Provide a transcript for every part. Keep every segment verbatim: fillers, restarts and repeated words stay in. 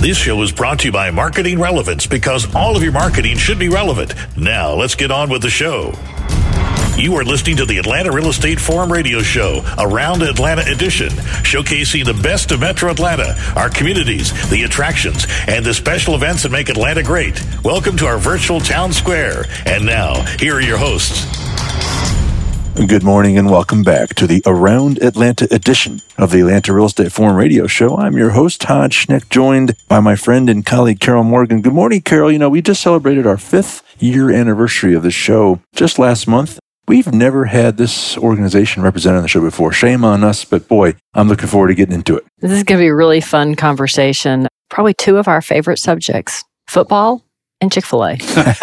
This show is brought to you by Marketing Relevance, because all of your marketing should be relevant. Now, let's get on with the show. You are listening to the Atlanta Real Estate Forum radio show, Around Atlanta Edition, showcasing the best of Metro Atlanta, our communities, the attractions, and the special events that make Atlanta great. Welcome to our virtual town square. And now, here are your hosts. Good morning and welcome back to the Around Atlanta edition of the Atlanta Real Estate Forum radio show. I'm your host, Todd Schneck, joined by my friend and colleague, Carol Morgan. Good morning, Carol. You know, we just celebrated our fifth year anniversary of the show just last month. We've never had this organization represented on the show before. Shame on us, but boy, I'm looking forward to getting into it. This is going to be a really fun conversation. Probably two of our favorite subjects, football and Chick-fil-A.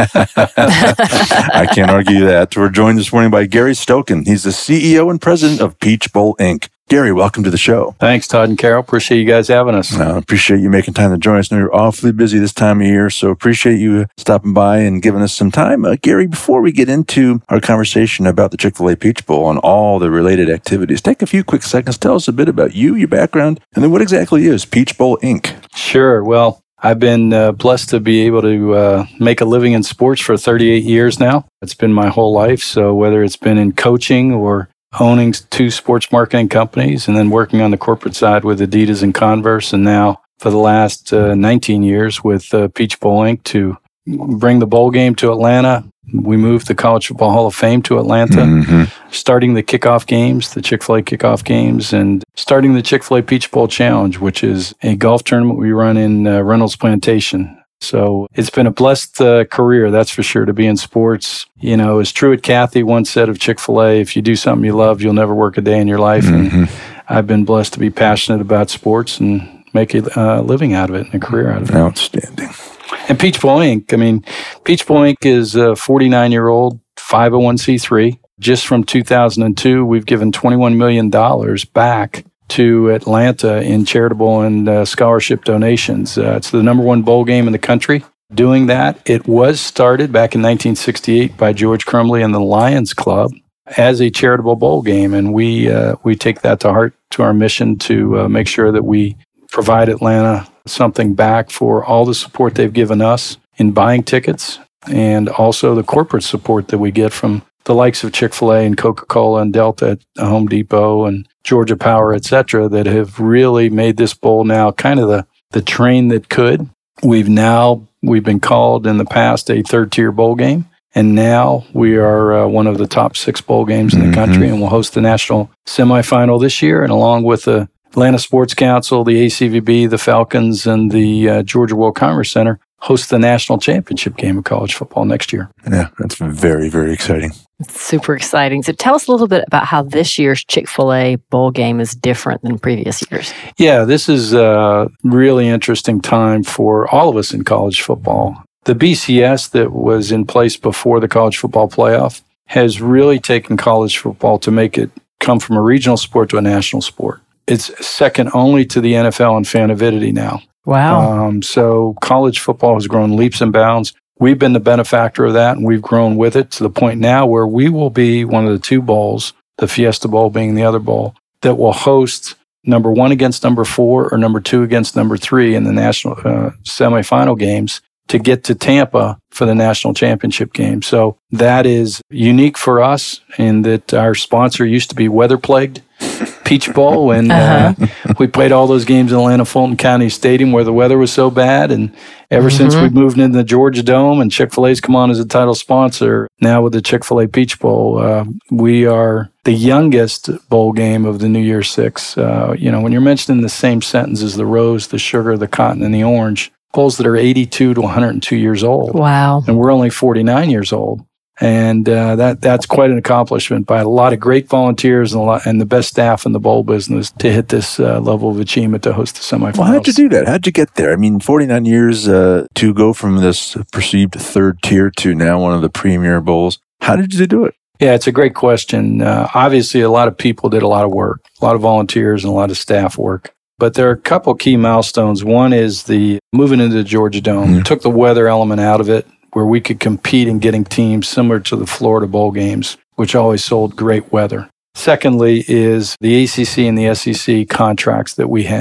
I can't argue that. We're joined this morning by Gary Stokan. He's the C E O and president of Peach Bowl, Incorporated. Gary, welcome to the show. Thanks, Todd and Carol. Appreciate you guys having us. I uh, appreciate you making time to join us. I know you're awfully busy this time of year, so appreciate you stopping by and giving us some time. Uh, Gary, before we get into our conversation about the Chick-fil-A Peach Bowl and all the related activities, take a few quick seconds. Tell us a bit about you, your background, and then what exactly is Peach Bowl, Incorporated? Sure. Well, I've been uh, blessed to be able to uh, make a living in sports for thirty-eight years now. It's been my whole life. So whether it's been in coaching or owning two sports marketing companies and then working on the corporate side with Adidas and Converse, and now for the last uh, nineteen years with uh, Peach Bowl, Incorporated to bring the bowl game to Atlanta. We moved the College Football Hall of Fame to Atlanta, mm-hmm. starting the kickoff games, the Chick-fil-A kickoff games, and starting the Chick-fil-A Peach Bowl Challenge, which is a golf tournament we run in uh, Reynolds Plantation. So it's been a blessed uh, career, that's for sure, to be in sports. You know, as Truett Cathy once said of Chick-fil-A, if you do something you love, you'll never work a day in your life. Mm-hmm. And I've been blessed to be passionate about sports and make a uh, living out of it and a career out of it. Outstanding. And Peach Bowl, Incorporated, I mean, Peach Bowl, Incorporated is a forty-nine-year-old five oh one c three. Just from two thousand two, we've given twenty-one million dollars back to Atlanta in charitable and uh, scholarship donations. Uh, it's the number one bowl game in the country. Doing that, it was started back in nineteen sixty-eight by George Crumley and the Lions Club as a charitable bowl game. And we uh, we take that to heart, to our mission to uh, make sure that we provide Atlanta something back for all the support they've given us in buying tickets, and also the corporate support that we get from the likes of Chick-fil-A and Coca-Cola and Delta at Home Depot and Georgia Power, et cetera, that have really made this bowl now kind of the, the train that could. We've now, we've been called in the past a third-tier bowl game, and now we are uh, one of the top six bowl games in the mm-hmm. country, and we'll host the national semifinal this year, and along with the Atlanta Sports Council, the A C V B, the Falcons, and the uh, Georgia World Commerce Center host the national championship game of college football next year. Yeah, that's very, very exciting. It's super exciting. So tell us a little bit about how this year's Chick-fil-A bowl game is different than previous years. Yeah, this is a really interesting time for all of us in college football. The B C S that was in place before the college football playoff has really taken college football to make it come from a regional sport to a national sport. It's second only to the N F L in fan avidity now. Wow. Um, so college football has grown leaps and bounds. We've been the benefactor of that, and we've grown with it to the point now where we will be one of the two bowls, the Fiesta Bowl being the other bowl, that will host number one against number four or number two against number three in the national uh, semifinal games to get to Tampa for the national championship game. So that is unique for us in that our sponsor used to be weather-plagued Peach Bowl, and uh-huh. uh, we played all those games in Atlanta Fulton County Stadium where the weather was so bad. And ever mm-hmm. since we moved into the Georgia Dome and Chick-fil-A's come on as a title sponsor, now with the Chick-fil-A Peach Bowl, uh, we are the youngest bowl game of the New Year's Six. Uh, you know, when you're mentioning the same sentence as the rose, the sugar, the cotton, and the orange, bowls that are eighty-two to one hundred two years old. Wow. And we're only forty-nine years old. And uh, that that's quite an accomplishment by a lot of great volunteers and a lot, and the best staff in the bowl business to hit this uh, level of achievement to host the semifinals. Well, how'd you do that? How'd you get there? I mean, forty-nine years uh, to go from this perceived third tier to now one of the premier bowls. How did you do it? Yeah, it's a great question. Uh, obviously, a lot of people did a lot of work, a lot of volunteers and a lot of staff work. But there are a couple key milestones. One is the moving into the Georgia Dome. Mm-hmm. Took the weather element out of it, where we could compete in getting teams similar to the Florida Bowl games, which always sold great weather. Secondly is the A C C and the S E C contracts that we had.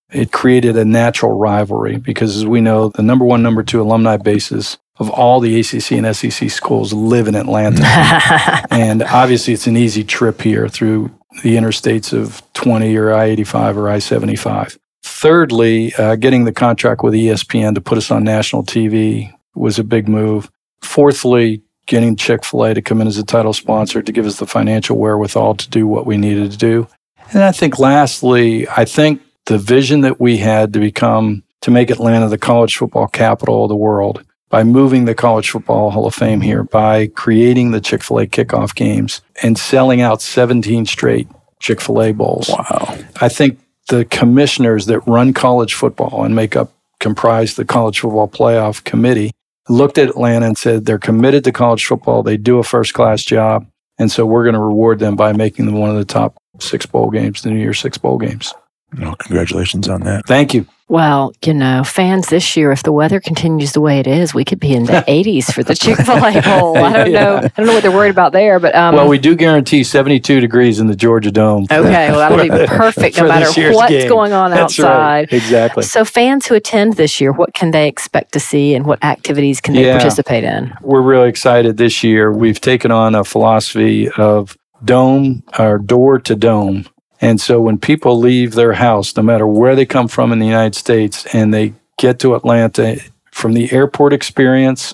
it created a natural rivalry because, as we know, the number one, number two alumni bases of all the A C C and S E C schools live in Atlanta. And obviously, it's an easy trip here through the interstates of twenty or I eighty-five or I seventy-five. Thirdly, uh, getting the contract with E S P N to put us on national T V was a big move. Fourthly, getting Chick-fil-A to come in as a title sponsor to give us the financial wherewithal to do what we needed to do. And I think lastly, I think the vision that we had to become, to make Atlanta the college football capital of the world, by moving the College Football Hall of Fame here, by creating the Chick-fil-A kickoff games and selling out seventeen straight Chick-fil-A bowls. Wow. I think the commissioners that run college football and make up, comprise the College Football Playoff Committee, looked at Atlanta and said they're committed to college football. They do a first-class job. And so we're going to reward them by making them one of the top six bowl games, the New Year's Six bowl games. Well, congratulations on that. Thank you. Well, you know, fans this year, if the weather continues the way it is, we could be in the eighties for the Chick-fil-A Bowl. I don't Yeah. know. I don't know what they're worried about there, but um, Well, we do guarantee seventy-two degrees in the Georgia Dome. okay, well, that'll be perfect no for matter this year's what's game. going on That's outside. right. Exactly. So fans who attend this year, what can they expect to see and what activities can they Yeah. participate in? We're really excited this year. We've taken on a philosophy of dome or door to dome. And so when people leave their house, no matter where they come from in the United States, and they get to Atlanta, from the airport experience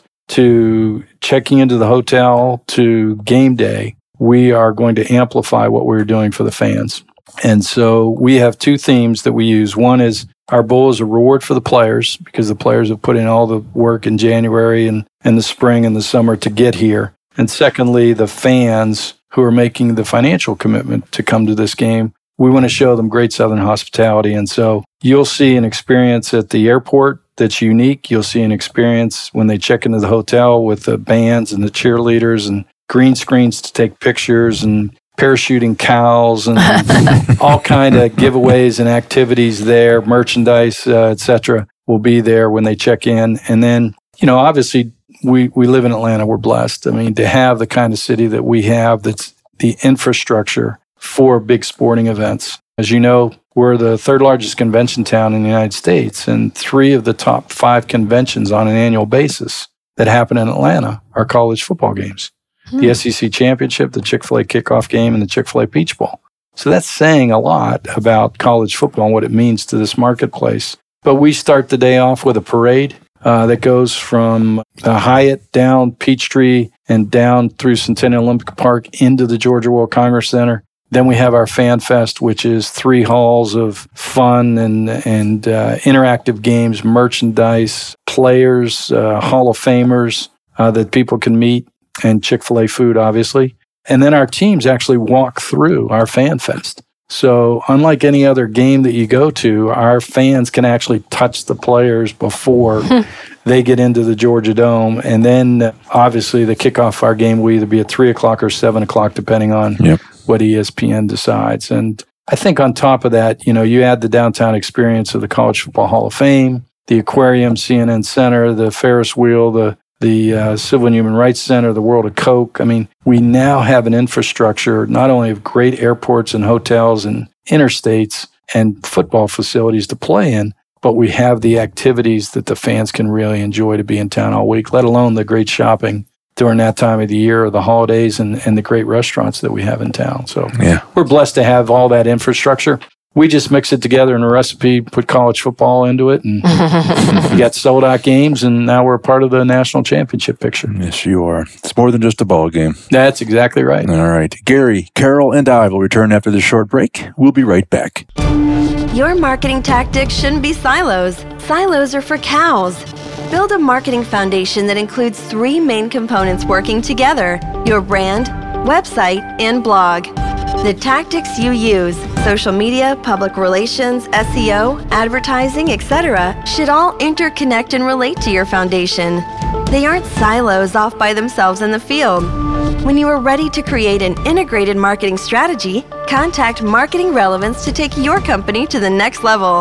to checking into the hotel to game day, we are going to amplify what we're doing for the fans. And so we have two themes that we use. One is our bowl is a reward for the players because the players have put in all the work in January and, and the spring and the summer to get here. And secondly, the fans who are making the financial commitment to come to this game, we want to show them great Southern hospitality. And so you'll see an experience at the airport that's unique. You'll see an experience when they check into the hotel with the bands and the cheerleaders and green screens to take pictures and parachuting cows and all kind of giveaways and activities there, merchandise, uh, et cetera, will be there when they check in. And then, you know, obviously, we, we live in Atlanta. We're blessed. I mean, to have the kind of city that we have, that's the infrastructure for big sporting events. As you know, we're the third largest convention town in the United States, and three of the top five conventions on an annual basis that happen in Atlanta are college football games. Hmm. The S E C Championship, the Chick-fil-A kickoff game, and the Chick-fil-A Peach Bowl. So that's saying a lot about college football and what it means to this marketplace. But we start the day off with a parade uh, that goes from the Hyatt down Peachtree and down through Centennial Olympic Park into the Georgia World Congress Center. Then we have our Fan Fest, which is three halls of fun and and uh, interactive games, merchandise, players, uh, Hall of Famers uh, that people can meet, and Chick-fil-A food, obviously. And then our teams actually walk through our Fan Fest. So unlike any other game that you go to, our fans can actually touch the players before they get into the Georgia Dome. And then, uh, obviously, the kickoff of our game will either be at three o'clock or seven o'clock, depending on yep. what E S P N decides. And I think on top of that, you know, you add the downtown experience of the College Football Hall of Fame, the aquarium, C N N Center, the Ferris wheel, the the uh, Civil and Human Rights Center, the World of Coke. I mean, we now have an infrastructure not only of great airports and hotels and interstates and football facilities to play in, but we have the activities that the fans can really enjoy to be in town all week, let alone the great shopping during that time of the year or the holidays and, and the great restaurants that we have in town. So yeah. we're blessed to have all that infrastructure. We just mix it together in a recipe, put college football into it, and we got sold-out games, and now we're a part of the national championship picture. Yes, you are. It's more than just a ball game. That's exactly right. All right. Gary, Carol, and I will return after this short break. We'll be right back. Your marketing tactics shouldn't be silos. Silos are for cows. Build a marketing foundation that includes three main components working together: your brand, website, and blog. The tactics you use, social media, public relations, S E O, advertising, et cetera, should all interconnect and relate to your foundation. They aren't silos off by themselves in the field. When you are ready to create an integrated marketing strategy, contact Marketing Relevance to take your company to the next level.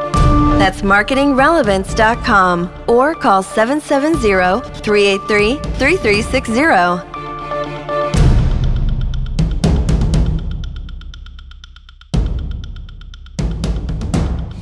That's marketing relevance dot com or call seven seven zero, three eight three, three three six zero.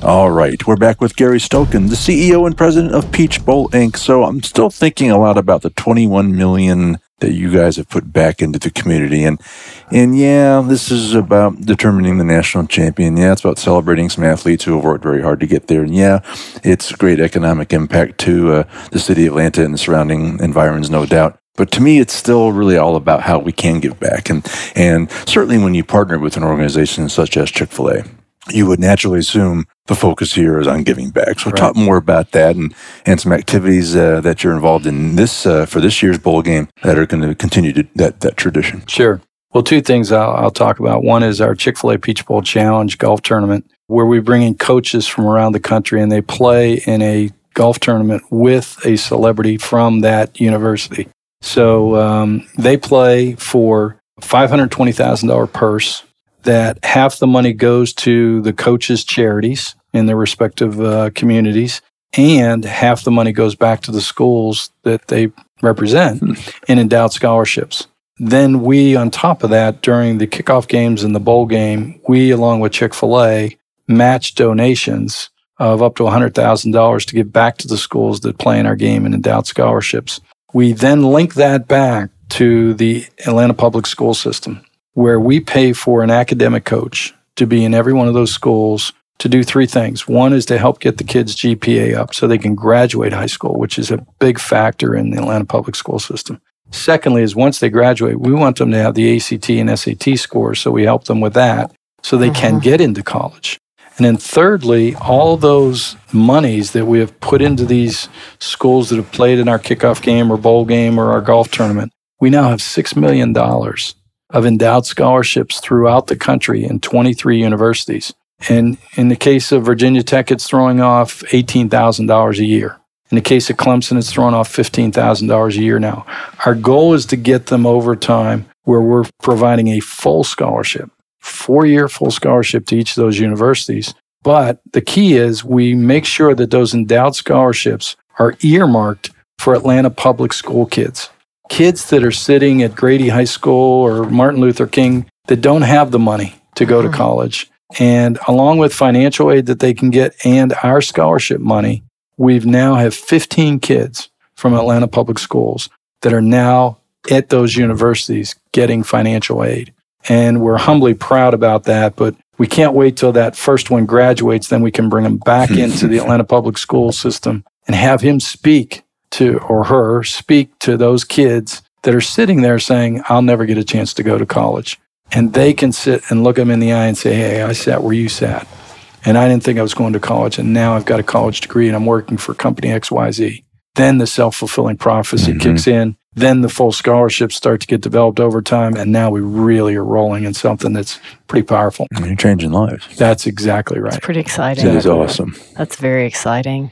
All right, we're back with Gary Stokan, the C E O and president of Peach Bowl, Incorporated. So I'm still thinking a lot about the twenty-one million dollars that you guys have put back into the community. And, and yeah, this is about determining the national champion. Yeah, it's about celebrating some athletes who have worked very hard to get there. And yeah, it's a great economic impact to uh, the city of Atlanta and the surrounding environs, no doubt. But to me, it's still really all about how we can give back. And, and certainly when you partner with an organization such as Chick-fil-A, you would naturally assume the focus here is on giving back. So right. Talk more about that and, and some activities uh, that you're involved in this uh, for this year's bowl game that are going to continue to, that, that tradition. Sure. Well, two things I'll, I'll talk about. One is our Chick-fil-A Peach Bowl Challenge golf tournament, where we bring in coaches from around the country and they play in a golf tournament with a celebrity from that university. So um, they play for a five hundred twenty thousand dollars purse. That half the money goes to the coaches' charities in their respective uh, communities, and half the money goes back to the schools that they represent in endowed scholarships. Then we, on top of that, during the kickoff games and the bowl game, we, along with Chick-fil-A, match donations of up to one hundred thousand dollars to give back to the schools that play in our game in endowed scholarships. We then link that back to the Atlanta public school system, where we pay for an academic coach to be in every one of those schools to do three things. One is to help get the kids' G P A up so they can graduate high school, which is a big factor in the Atlanta public school system. Secondly is once they graduate, we want them to have the A C T and S A T scores, so we help them with that so they mm-hmm. can get into college. And then thirdly, all those monies that we have put into these schools that have played in our kickoff game or bowl game or our golf tournament, we now have six million dollars of endowed scholarships throughout the country in twenty-three universities. And in the case of Virginia Tech, it's throwing off eighteen thousand dollars a year. In the case of Clemson, it's throwing off fifteen thousand dollars a year now. Our goal is to get them over time where we're providing a full scholarship, four-year full scholarship to each of those universities. But the key is we make sure that those endowed scholarships are earmarked for Atlanta public school kids. Kids that are sitting at Grady High School or Martin Luther King that don't have the money to go to college. And along with financial aid that they can get and our scholarship money, we've now have fifteen kids from Atlanta Public Schools that are now at those universities getting financial aid. And we're humbly proud about that, but we can't wait till that first one graduates, then we can bring them back into the Atlanta Public School system and have him speak to, or her, speak to those kids that are sitting there saying, I'll never get a chance to go to college. And they can sit and look them in the eye and say, hey, I sat where you sat. And I didn't think I was going to college, and now I've got a college degree and I'm working for company X Y Z. Then the self-fulfilling prophecy mm-hmm. kicks in. Then the full scholarships start to get developed over time, and now we really are rolling in something that's pretty powerful. You're changing lives. That's exactly right. It's pretty exciting. It is awesome. That's very exciting.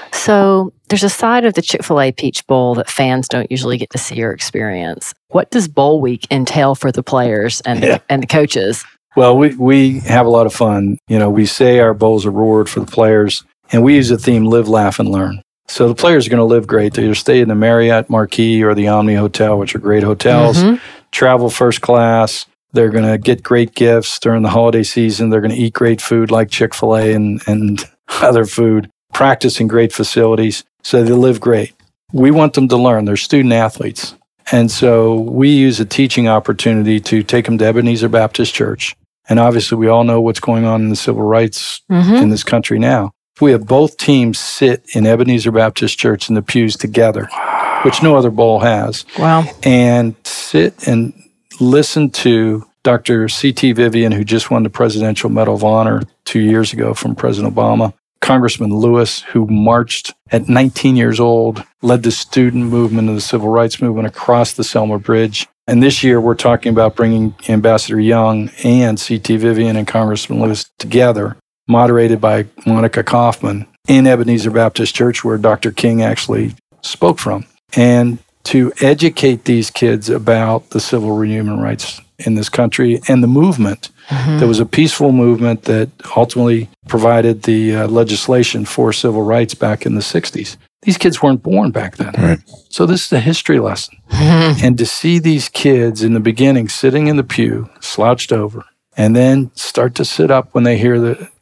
So there's a side of the Chick-fil-A Peach Bowl that fans don't usually get to see or experience. What does Bowl Week entail for the players and, yeah. the, and the coaches? Well, we, we have a lot of fun. You know, we say our bowls are reward for the players, and we use the theme live, laugh, and learn. So the players are going to live great. They either stay in the Marriott Marquis or the Omni Hotel, which are great hotels, mm-hmm. travel first class. They're going to get great gifts during the holiday season. They're going to eat great food like Chick-fil-A and, and other food, practice in great facilities. So they live great. We want them to learn. They're student athletes. And so we use a teaching opportunity to take them to Ebenezer Baptist Church. And obviously, we all know what's going on in the civil rights mm-hmm. in this country now. We have both teams sit in Ebenezer Baptist Church in the pews together, wow. which no other bowl has. Wow. And sit and listen to Doctor C T Vivian, who just won the Presidential Medal of Honor two years ago from President Obama, Congressman Lewis, who marched at nineteen years old, led the student movement of the civil rights movement across the Selma Bridge. And this year, we're talking about bringing Ambassador Young and C T Vivian and Congressman Lewis together, moderated by Monica Kaufman in Ebenezer Baptist Church, where Doctor King actually spoke from, and to educate these kids about the civil and human rights in this country and the movement. Mm-hmm. There was a peaceful movement that ultimately provided the uh, legislation for civil rights back in the sixties. These kids weren't born back then. Right. So this is a history lesson. Mm-hmm. And to see these kids in the beginning sitting in the pew, slouched over, and then start to sit up when they hear the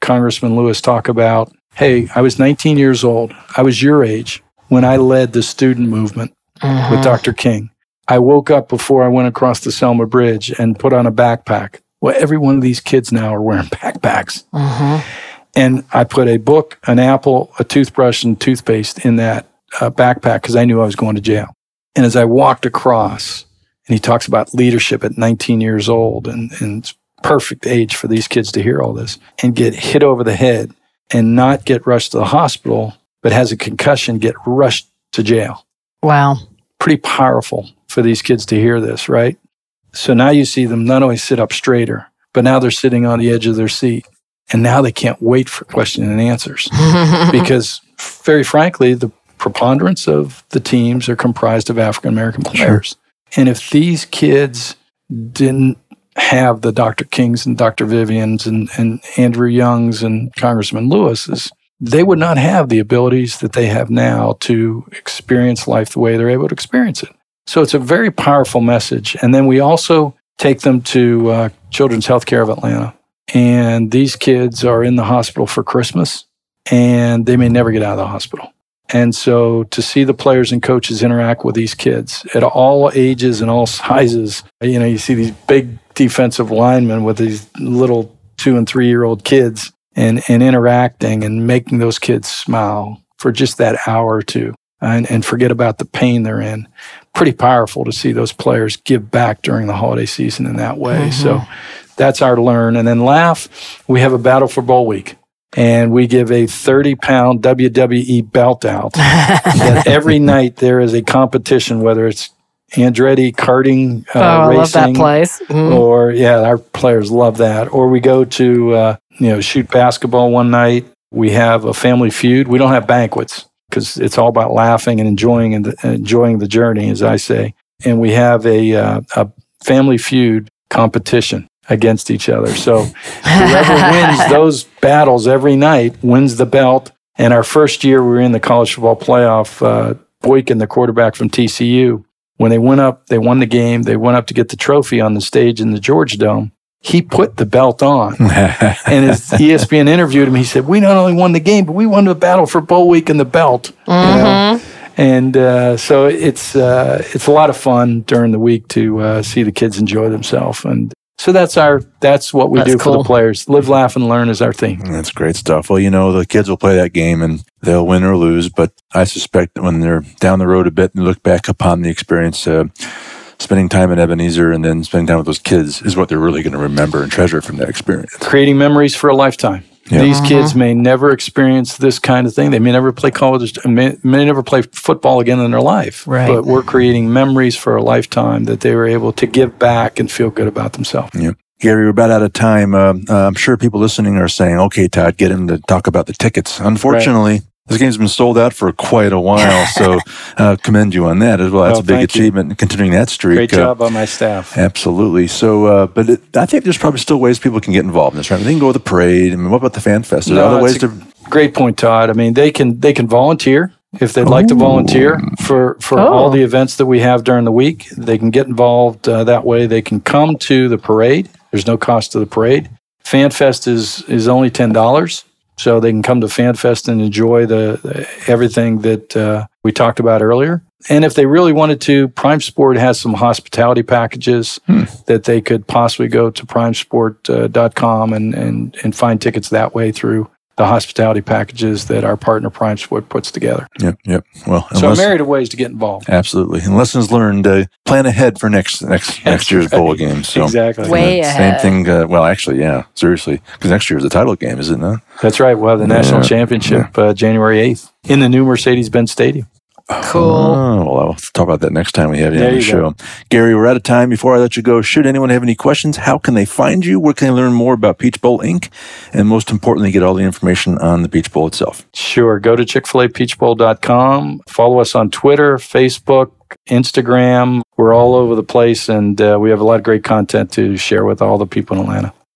Congressman Lewis talk about, hey, I was nineteen years old. I was your age when I led the student movement mm-hmm. with Doctor King. I woke up before I went across the Selma Bridge and put on a backpack. Well, every one of these kids now are wearing backpacks. Mm-hmm. And I put a book, an apple, a toothbrush, and toothpaste in that uh, backpack because I knew I was going to jail. And as I walked across, and he talks about leadership at nineteen years old, and, and it's perfect age for these kids to hear all this, and get hit over the head and not get rushed to the hospital, but has a concussion, get rushed to jail. Wow. Pretty powerful for these kids to hear this, right? So now you see them not only sit up straighter, but now they're sitting on the edge of their seat. And now they can't wait for questions and answers. Because very frankly, the preponderance of the teams are comprised of African-American players. Sure. And if these kids didn't have the Doctor Kings and Doctor Vivians and, and Andrew Youngs and Congressman Lewis's, they would not have the abilities that they have now to experience life the way they're able to experience it. So it's a very powerful message. And then we also take them to uh, Children's Healthcare of Atlanta. And these kids are in the hospital for Christmas, and they may never get out of the hospital. And so to see the players and coaches interact with these kids at all ages and all sizes, you know, you see these big defensive linemen with these little two and three-year-old kids and, and interacting and making those kids smile for just that hour or two and, and forget about the pain they're in. Pretty powerful to see those players give back during the holiday season in that way. Mm-hmm. So that's our learn. And then laugh, we have a Battle for Bowl Week. And we give a thirty-pound W W E belt out. That every night there is a competition, whether it's Andretti karting uh, oh, racing. I love that place. Mm. Or, yeah, our players love that. Or we go to, uh, you know, shoot basketball one night. We have a family feud. We don't have banquets because it's all about laughing and enjoying and enjoying the journey, as I say. And we have a, uh, a family feud competition against each other. So whoever wins those battles every night wins the belt. And our first year we were in the college football playoff, uh, Boykin, the quarterback from T C U, when they went up, they won the game. They went up to get the trophy on the stage in the George Dome. He put the belt on. And as E S P N interviewed him, he said, we not only won the game, but we won the battle for Bowl Week and the belt. Mm-hmm. You know? And uh, so it's uh, it's a lot of fun during the week to uh, see the kids enjoy themselves. And so that's our that's what we that's do cool. for the players. Live, laugh, and learn is our theme. That's great stuff. Well, you know, the kids will play that game and they'll win or lose, but I suspect that when they're down the road a bit and look back upon the experience, uh, spending time at Ebenezer and then spending time with those kids is what they're really going to remember and treasure from that experience. Creating memories for a lifetime. Yeah. These kids may never experience this kind of thing. They may never play college, may, may never play football again in their life. Right. But we're creating memories for a lifetime that they were able to give back and feel good about themselves. Yeah. Gary, we're about out of time. Uh, uh, I'm sure people listening are saying, okay, Todd, get him to talk about the tickets. Unfortunately, right. This game's been sold out for quite a while, so uh, commend you on that as well. That's oh, a big achievement, you. Continuing that streak. Great job uh, by my staff. Absolutely. So, uh, but it, I think there's probably still ways people can get involved in this, right? They can go to the parade. I mean, what about the Fan Fest? Are there no, other ways to? Great point, Todd. I mean, they can they can volunteer if they'd Ooh. like to volunteer for for oh. all the events that we have during the week. They can get involved uh, that way. They can come to the parade. There's no cost to the parade. Fan Fest is is only ten dollars. So they can come to FanFest and enjoy the, the everything that uh, we talked about earlier. And if they really wanted to, Prime Sport has some hospitality packages hmm. that they could possibly go to prime sport dot com and, and, and find tickets that way through the hospitality packages that our partner Prime Sport puts together. Yep, yep. Well, so unless, a myriad of ways to get involved. Absolutely. And lessons learned, uh, plan ahead for next next next year's right. bowl game. So, exactly. Way uh, ahead. Same thing. Uh, well, actually, yeah, seriously. Because next year is the title game, is it not? That's right. We'll have the national yeah. championship yeah. Uh, January eighth in the new Mercedes-Benz Stadium. Cool. Oh, well, I'll talk about that next time we have you there on the show. Go. Gary, we're out of time. Before I let you go, should anyone have any questions, how can they find you? Where can they learn more about Peach Bowl Incorporated? And most importantly, get all the information on the Peach Bowl itself. Sure. Go to Chick fil A Peach Bowl dot com. Follow us on Twitter, Facebook, Instagram. We're all over the place, and uh, we have a lot of great content to share with all the people in Atlanta.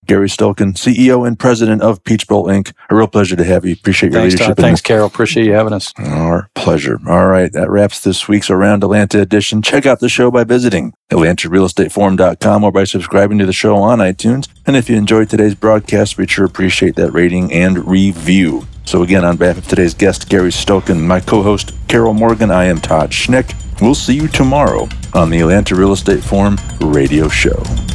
Gary Stolken, C E O and President of Peach Bowl Incorporated. A real pleasure to have you. Appreciate your Thanks, leadership. Todd. Thanks, Carol. Appreciate you having us. Our pleasure. All right, that wraps this week's Around Atlanta edition. Check out the show by visiting Atlanta Real Estate Forum dot com or by subscribing to the show on iTunes. And if you enjoyed today's broadcast, we'd sure appreciate that rating and review. So again, on behalf of today's guest, Gary Stolken, my co-host, Carol Morgan, I am Todd Schnick. We'll see you tomorrow on the Atlanta Real Estate Forum radio show.